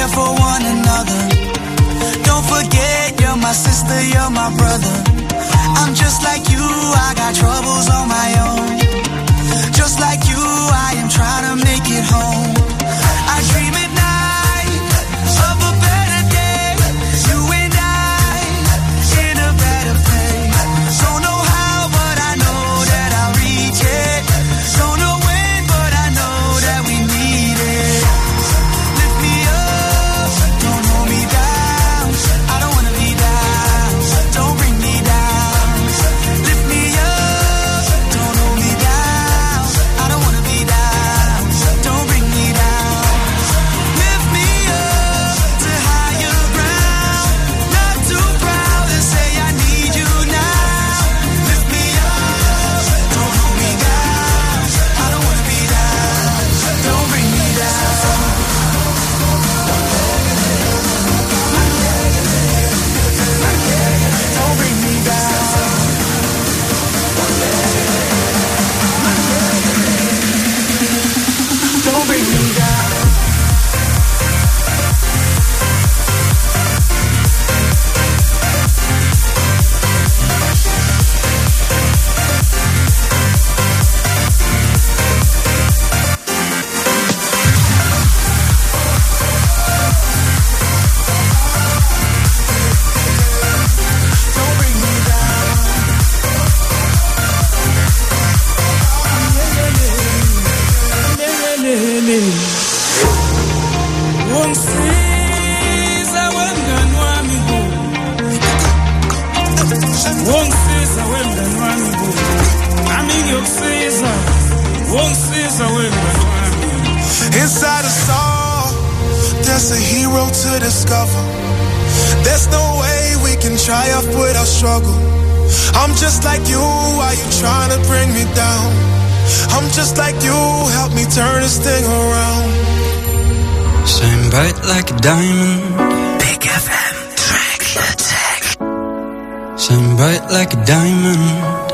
there for one another. Don't forget, you're my sister, you're my brother. I'm just like you, I got troubles on my own. Just like you, I am trying to make it home. I dream at night of a better day. You and I in a better place. Don't know how, but I know that I'll reach it. Don't know when, but I know that we need it. Lift me up, don't hold me down. I don't wanna be down, don't bring me down. Lift me up, don't hold me down. I don't wanna be down, don't bring me down. Lift me up to higher ground. Not too proud to say I need you now. Lift me up, don't hold me down. I don't wanna be down, don't bring me down. Don't bring me down. Don't bring me down. Don't bring me down. Wongisiza wengani wami bo. Wongisiza wengani wami bo. Nami ngiyokusiza. Wongisiza wengani wami. Inside us all, there's a hero to discover. There's no way we can triumph without struggle. I'm just like you, why you trying to bring me down? I'm just like you, help me turn this thing around. Shine bright like a diamond. Big FM, track attack. Shine bright like a diamond.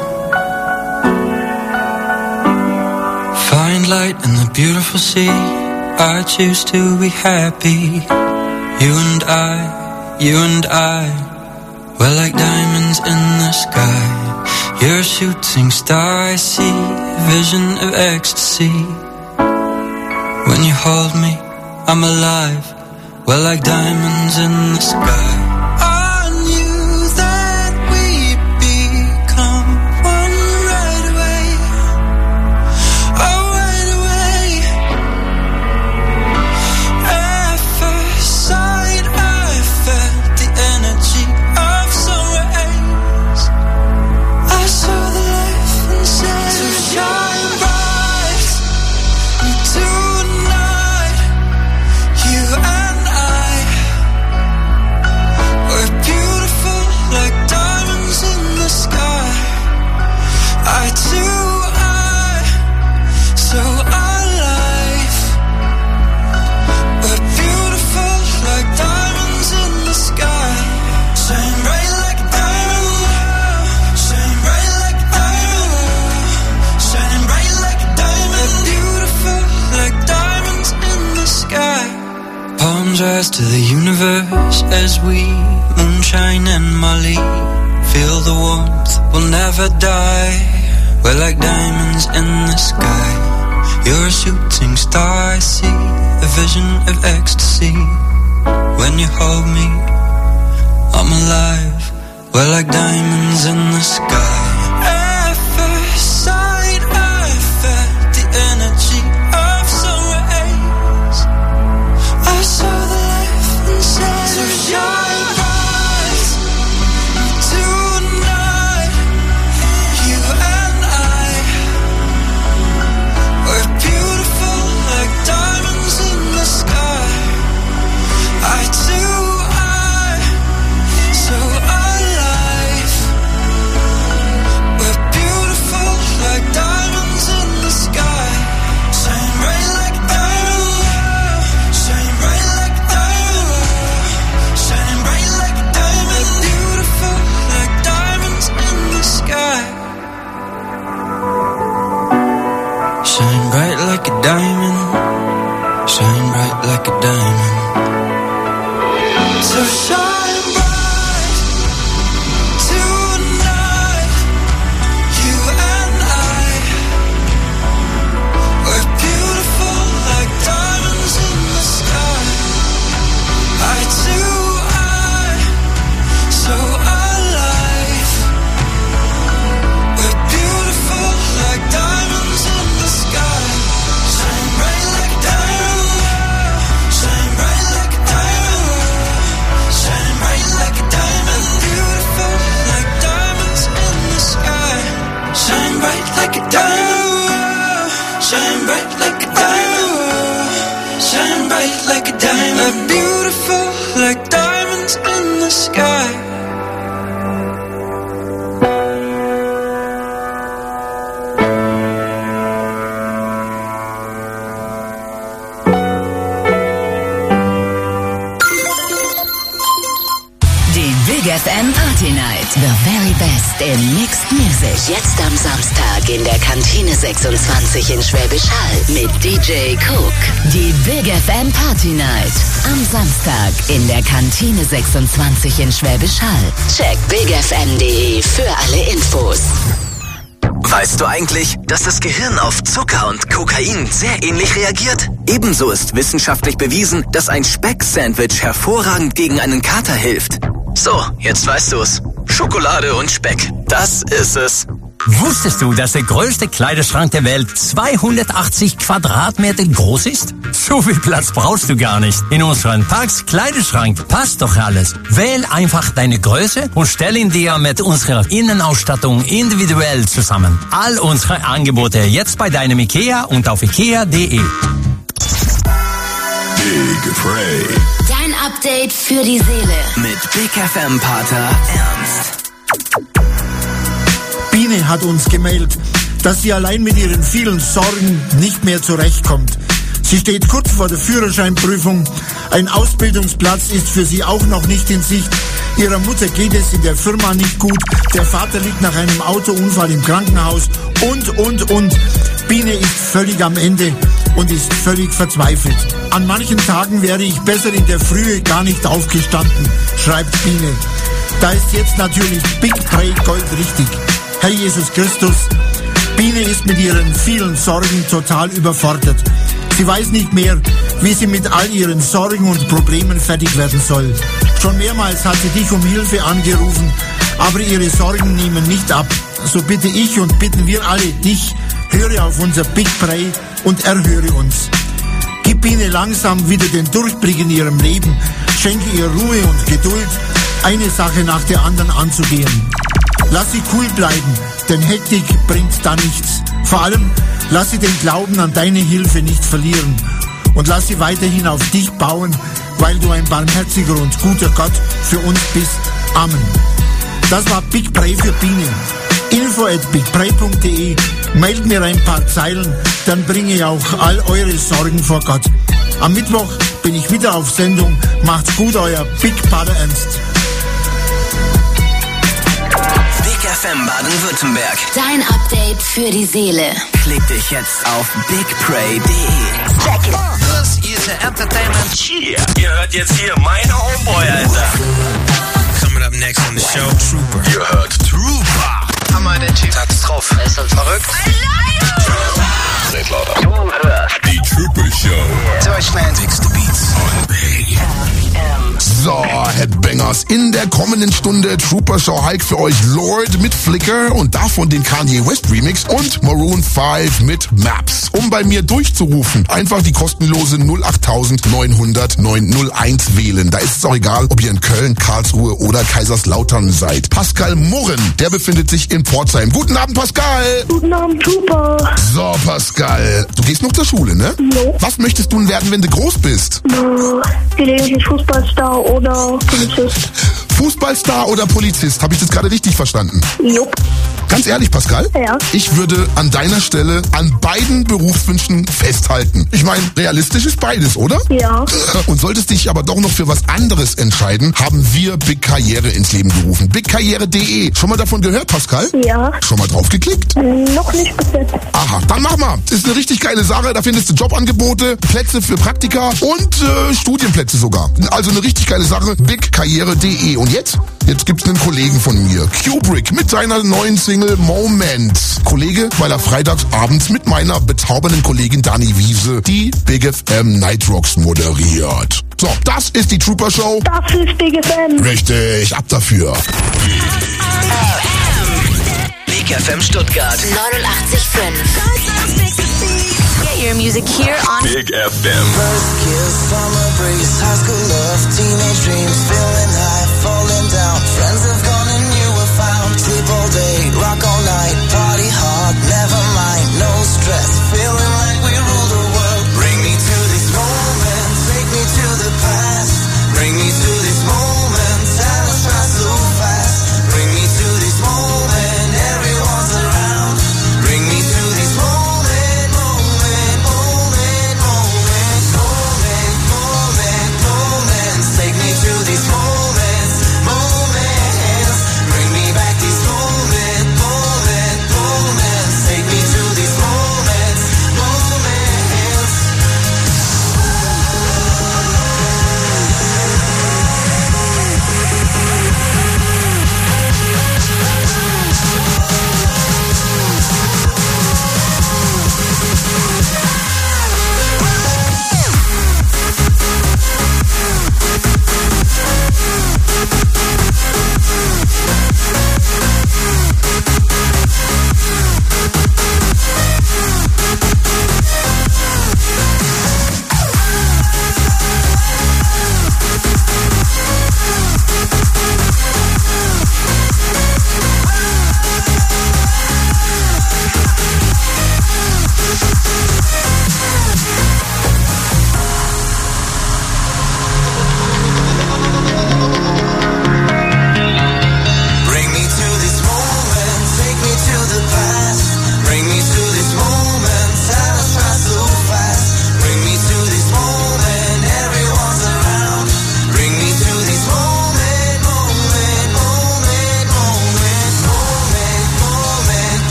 Find light in the beautiful sea. I choose to be happy. You and I, we're like diamonds in the sky. You're a shooting star, I see a vision of ecstasy. When you hold me, I'm alive. We're like diamonds in the sky. I knew that we'd become one right away. Oh, right away. At first sight, I felt the energy of sun rays. I saw the life inside. So shine bright tonight. You and I, we're beautiful like diamonds in the sky. Eye to eye, so alive. We're beautiful like diamonds in the sky. Shine bright like a diamond. Shine bright like a diamond. Shining bright like a diamond. We're beautiful like diamonds in the sky. Palms rise to the universe as we moonshine and Molly. Feel the warmth, we'll never die. We're like diamonds in the sky. You're a shooting star, I see a vision of ecstasy. When you hold me, I'm alive. We're like diamonds in the sky. At first sight, I felt the energy of sun rays. I saw the life inside. So shine bright tonight. You and I, we're beautiful like diamonds in the sky. Eye to eye, so alive. like a diamond, beautiful like diamonds in the sky. FM Party Night. The very best in mixed music. Jetzt am Samstag in der Kantine 26 in Schwäbisch Hall mit DJ Cook. Die Big FM Party Night. Am Samstag in der Kantine 26 in Schwäbisch Hall. Check bigfm.de für alle Infos. Weißt du eigentlich, dass das Gehirn auf Zucker und Kokain sehr ähnlich reagiert? Ebenso ist wissenschaftlich bewiesen, dass ein Speck-Sandwich hervorragend gegen einen Kater hilft. So, jetzt weißt du's. Schokolade und Speck, das ist es. Wusstest du, dass der größte Kleiderschrank der Welt 280 Quadratmeter groß ist? So viel Platz brauchst du gar nicht. In unserem Parks Kleiderschrank passt doch alles. Wähl einfach deine Größe und stell ihn dir mit unserer Innenausstattung individuell zusammen. All unsere Angebote jetzt bei deinem IKEA und auf ikea.de. Big Prey. Dein Update für die Seele. Mit Big FM Pater Ernst. Biene hat uns gemeldet, dass sie allein mit ihren vielen Sorgen nicht mehr zurechtkommt. Sie steht kurz vor der Führerscheinprüfung. Ein Ausbildungsplatz ist für sie auch noch nicht in Sicht. Ihrer Mutter geht es in der Firma nicht gut. Der Vater liegt nach einem Autounfall im Krankenhaus. Und. Biene ist völlig am Ende und ist völlig verzweifelt. An manchen Tagen wäre ich besser in der Frühe gar nicht aufgestanden, schreibt Biene. Da ist jetzt natürlich Big Prey Gold richtig. Herr Jesus Christus, Biene ist mit ihren vielen Sorgen total überfordert. Sie weiß nicht mehr, wie sie mit all ihren Sorgen und Problemen fertig werden soll. Schon mehrmals hat sie dich um Hilfe angerufen, aber ihre Sorgen nehmen nicht ab. So bitte ich und bitten wir alle dich, höre auf unser Big Prey und erhöre uns. Gib Biene langsam wieder den Durchblick in ihrem Leben, schenke ihr Ruhe und Geduld, eine Sache nach der anderen anzugehen. Lass sie cool bleiben, denn Hektik bringt da nichts. Vor allem, lass sie den Glauben an deine Hilfe nicht verlieren. Und lass sie weiterhin auf dich bauen, weil du ein barmherziger und guter Gott für uns bist. Amen. Das war Big Prey für Biene. info@bigprey.de. Mailt mir ein paar Zeilen, dann bringe ich auch all eure Sorgen vor Gott. Am Mittwoch bin ich wieder auf Sendung. Macht's gut, euer Big Pater Ernst. FM Baden-Württemberg. Dein Update für die Seele. Klick dich jetzt auf bigprey.de. Check it. Das ist Entertainment. Yeah. Ihr hört jetzt hier meine Homeboy, Alter. Coming up next on the show, Trooper. Ihr hört Trooper. Hammer, der Typ. Tags drauf. Ist das verrückt? Seid lauter. Du hörst Die Trooper Show. Deutschland. Dickste Beats on Big. So, Headbangers, in der kommenden Stunde Trooper Show Hike für euch Lord mit Flicker und davon den Kanye West Remix und Maroon 5 mit Maps. Um bei mir durchzurufen, einfach die kostenlose 08000 900 901 wählen. Da ist es auch egal, ob ihr in Köln, Karlsruhe oder Kaiserslautern seid. Pascal Murren, der befindet sich in Pforzheim. Guten Abend, Pascal. Guten Abend, Trooper. So, Pascal, du gehst noch zur Schule, ne? Jo. Was möchtest du denn werden, wenn du groß bist? Gelegentlich Fußballstar oder Polizist. Fußballstar oder Polizist? Habe ich das gerade richtig verstanden? Jupp. Ganz ehrlich, Pascal? Ja. Ich würde an deiner Stelle an beiden Berufswünschen festhalten. Ich meine, realistisch ist beides, oder? Ja. Und solltest dich aber doch noch für was anderes entscheiden, haben wir Big Karriere ins Leben gerufen. bigkarriere.de. Schon mal davon gehört, Pascal? Ja. Schon mal drauf geklickt? Noch nicht bis jetzt. Aha, dann mach mal. Ist eine richtig geile Sache. Da findest du Jobangebote, Plätze für Praktika und Studienplätze sogar. Also eine richtig geile Sache. bigkarriere.de. Und jetzt gibt's einen Kollegen von mir, Kubrick, mit seiner neuen Single Moment. Kollege, weil er freitags abends mit meiner bezaubernden Kollegin Dani Wiese die Big FM Night Rocks moderiert. So, das ist die Trooper Show. Das ist Big FM. Richtig, ab dafür. Big FM Stuttgart 89,5. Get your music here on Big FM. First kiss, summer breeze, high school love, teenage dreams, feeling high, falling down. Friends have gone and you were found. Sleep all day, rock all night, party hard, never mind, no stress. Feeling like we rule the world. Bring me to these moments, take me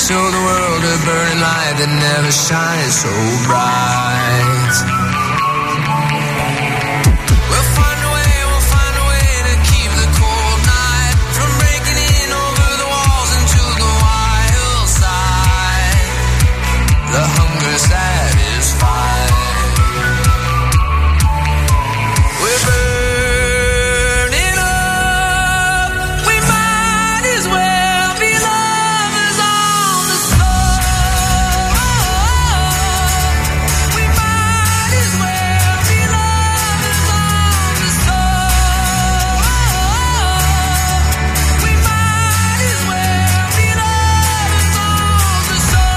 show the world a burning light that never shines so bright. The hunger satisfied. We're burning up. We might as well be lovers on the floor. We might as well be lovers on the floor. We might as well be lovers on the floor.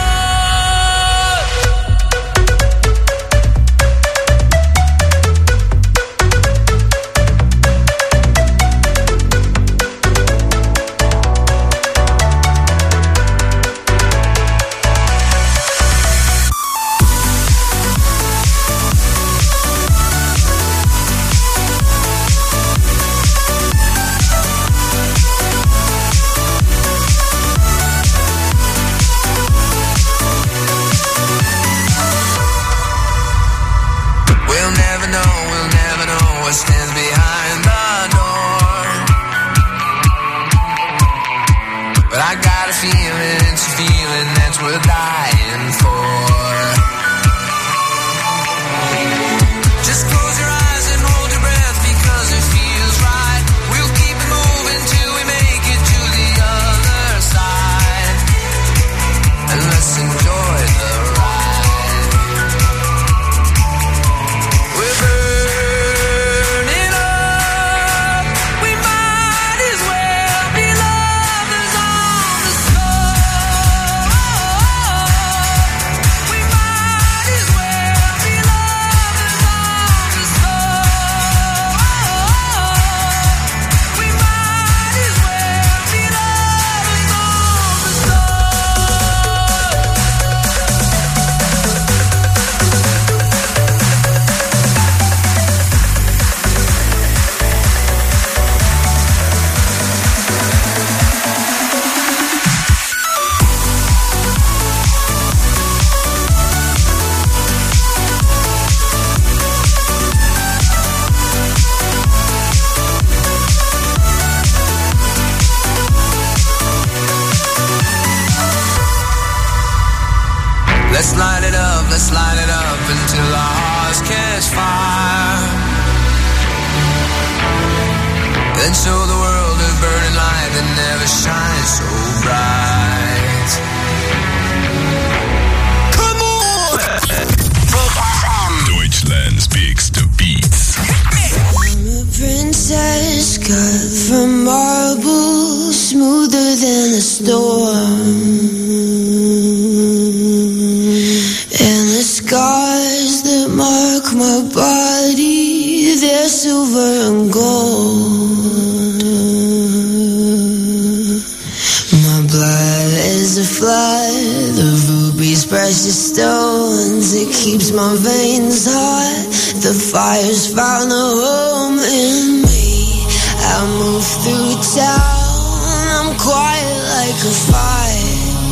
We'll never know what stands behind the door. But I got a feeling, it's a feeling that's worth dying for. Just close your eyes and hold your breath because it feels right. We'll keep it moving till we make it to the other side. And let's enjoy the ride. We're burning up. We might as well be lovers on the floor. We might as well be lovers on the floor. We might as well be lovers on the floor. Let's light it up until our hearts catch fire. Then show the world a burning light that never shines so bright. Come on! Deutschland's biggest beats. I'm a princess cut from marble, smoother than a storm. And the scars that mark my body, they're silver and gold. My blood is a flood of rubies, precious stones. It keeps my veins hot. The fire's found a home in me. I move through town, I'm quiet like a fire.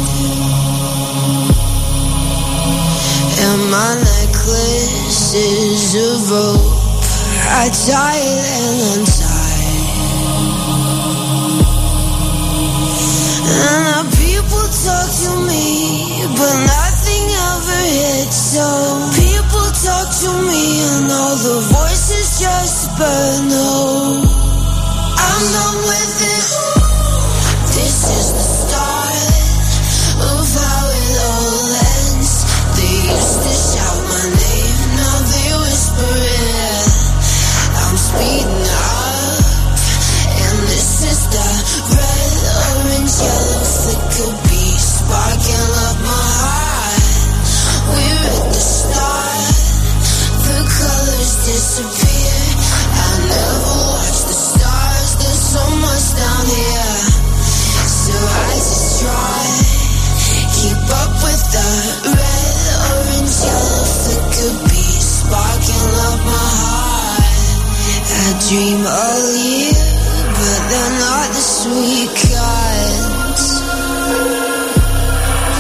And my necklace is a rope, I tie it and untie. And now people talk to me, but nothing ever hits. So people talk to me and all the voices just burn. No, I'm done with it. This is the start of how it all ends. They used to shout my name, now they whisper it. I'm speeding up, and this is the red, orange, yellow flicker beat sparking up my heart. We're at the start, the colors disappear. I never watch the stars, there's so much down here. So I just try, keep up with the red, orange, yellow flicker beat sparking up my heart. I dream all year, but they're not the sweet kinds.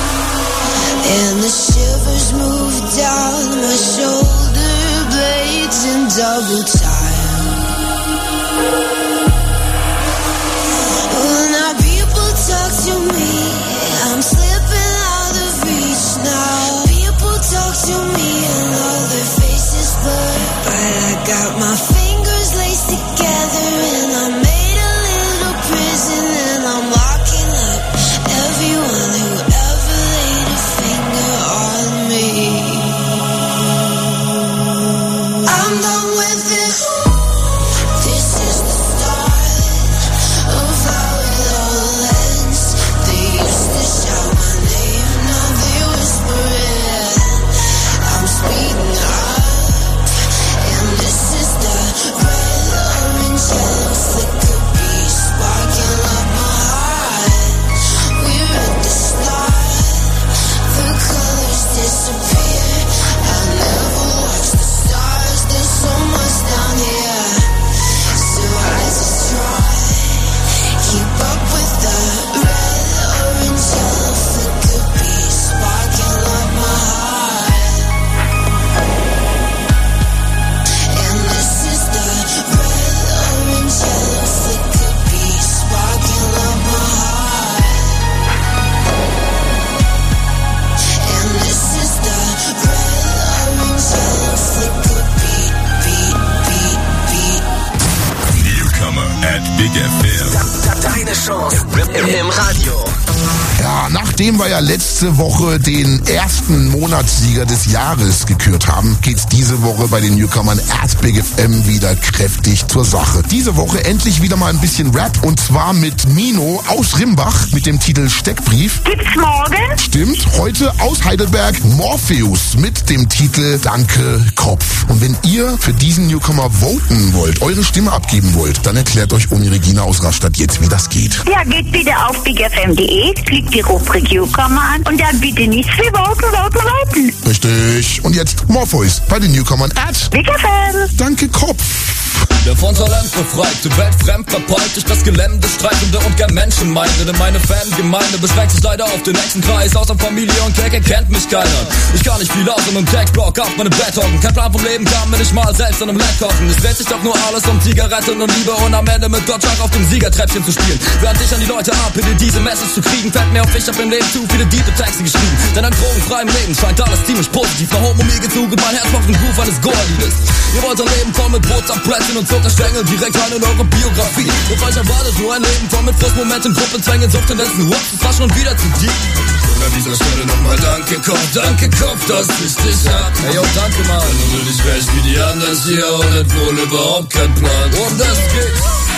Nachdem wir ja letzte Woche den ersten Monatssieger des Jahres gekürt haben, geht's diese Woche bei den Newcomern at Big FM wieder kräftig zur Sache. Diese Woche endlich wieder mal ein bisschen Rap und zwar mit Mino aus Rimbach mit dem Titel Steckbrief. Gibt's morgen? Stimmt, heute aus Heidelberg Morpheus mit dem Titel Danke Kopf. Und wenn ihr für diesen Newcomer voten wollt, eure Stimme abgeben wollt, dann erklärt euch Uni Regina aus Rastatt jetzt, wie das geht. Ja, geht bitte auf bigfm.de, klickt die Rubrik Newcomer an und dann bitte nichts wie voten. Richtig. Und jetzt Morpheus bei den Newcomern at Big FM. Danke Kopf. Der von Talent befreit, die Welt fremd verpeilt durch das Gelände, streitende und gern Menschenmeinde. Denn meine Fangemeinde beschränkt sich leider auf den nächsten Kreis. Außer Familie und Klecke kennt mich keiner. Ich kann nicht viel aus und im Textblock auf meinem Bett hocken. Kein Plan vom Leben kann mir nicht mal selbst an einem Led kochen. Es dreht sich doch nur alles um Zigaretten und Liebe und am Ende mit Gottschalk auf dem Siegertreppchen zu spielen. Während ich an die Leute abbitte, diese Message zu kriegen, fällt mir auf, ich hab im Leben zu viele diepe Texte geschrieben. Denn an drogenfreiem Leben scheint alles ziemlich positiv. Nach Homo mir geht's so gut, mein Herz macht den Groove eines Goa-Liedes. Ihr wollt ein Leben voll mit Brotzapflätzchen und Zuckerstängel, direkt rein in eure Biografie. Und euch erwartet nur ein Leben voll mit Frustmomenten, Gruppenzwängen, Suchttendenzen, das war schon wieder zu deep. Und an dieser Stelle nochmal danke Kopf, dass ich dich hab. Hey yo, danke Mann. Wenn du nicht wärst wie die anderen hier und hat wohl überhaupt kein Plan. Und das geht.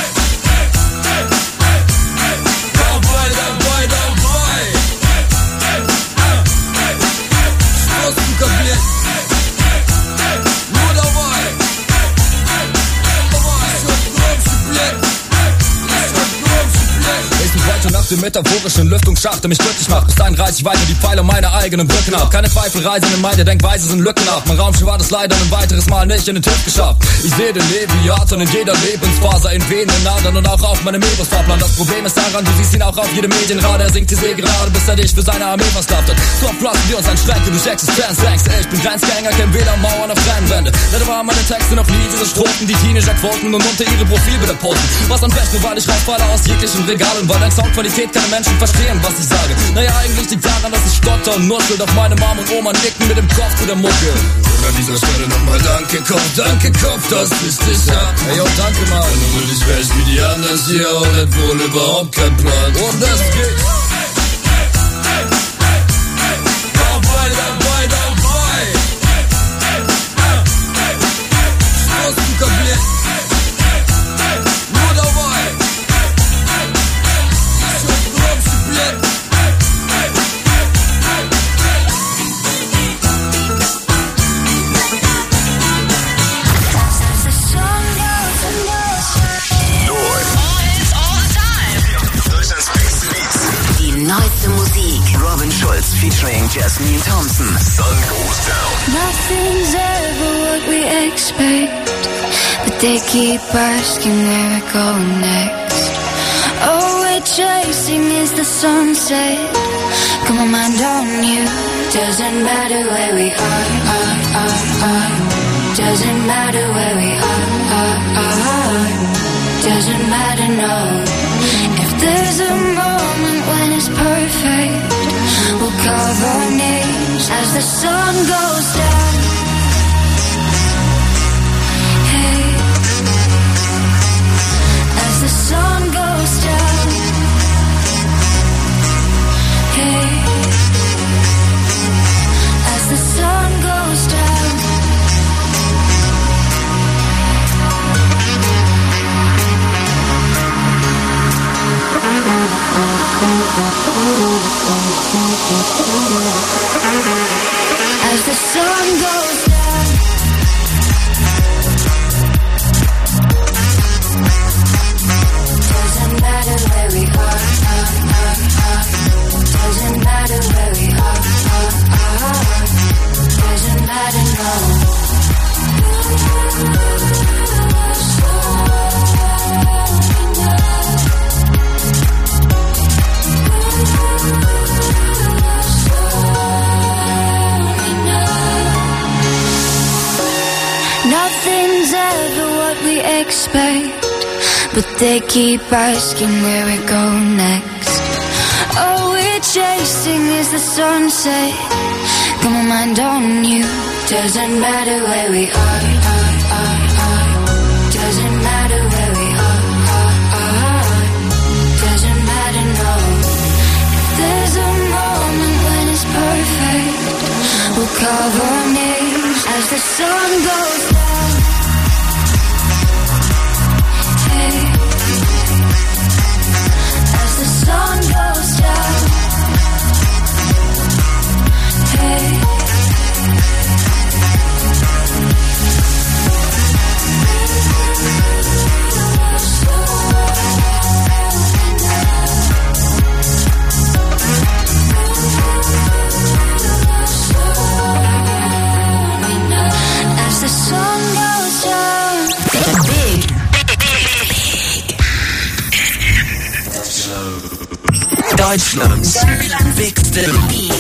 Nach dem metaphorischen Lüftungsschacht, der mich glücklich macht. Bis dahin reiß ich weiter die Pfeile meiner eigenen Brücken ab. Keine Zweifel reisen in meine Denkweise sind Lücken ab. Mein Raumschiff hat es leider ein weiteres Mal nicht in den TÜV geschafft. Ich sehe den Leviathan in jeder Lebensphase, in Venen, in Adern und auch auf meinem Ebers-Fahrplan. Das Problem ist daran, du siehst ihn auch auf jedem Medienrad. Er singt die See gerade, bis er dich für seine Armee versklavt hat. So abplassen wir uns an Strecke durch Existenz. Denkst du, ich bin Grenzgänger, kenn weder Mauern noch Trennwände. Leider waren meine Texte noch nie diese Strophen, die Teenager-Quoten und unter ihre Profilbilder posten. Was am besten, weil ich rausfalle aus jeglichen Regalen, weil dein Soundqualität keine Menschen verstehen, was ich sage. Naja, eigentlich liegt daran, dass ich stotter und nuschel, doch meine Mom und Oma nicken mit dem Kopf zu der Mucke. Und an dieser Stelle nochmal danke Kopf, dass ich dich hab. Hey yo, danke Mann. Wenn du nicht wärst wie die anderen hier und hat wohl überhaupt kein Plan. Und das geht. Neueste Musik. Robin Schulz featuring Jasmine Thompson. Sun goes down. Nothing's ever what we expect, but they keep asking where we're going next. All we're chasing is the sunset. Got my mind on you. Doesn't matter where we are. Doesn't matter where we are. Doesn't matter, no. If there's a moment when it's perfect, we'll carve our names as the sun goes down. Hey, as the sun goes down. Hey, as the sun goes down. As the sun goes down. Doesn't matter where we are. Doesn't matter where we are. Doesn't matter, no. Nothing's ever what we expect, but they keep asking where we go next. All we're chasing is the sunset. Got my mind on you. Doesn't matter where we are. Doesn't matter where we are. Doesn't matter, no. If there's a moment sun goes down, hey, as the sun goes down, hey. As the sun goes down. Deutschlands bigste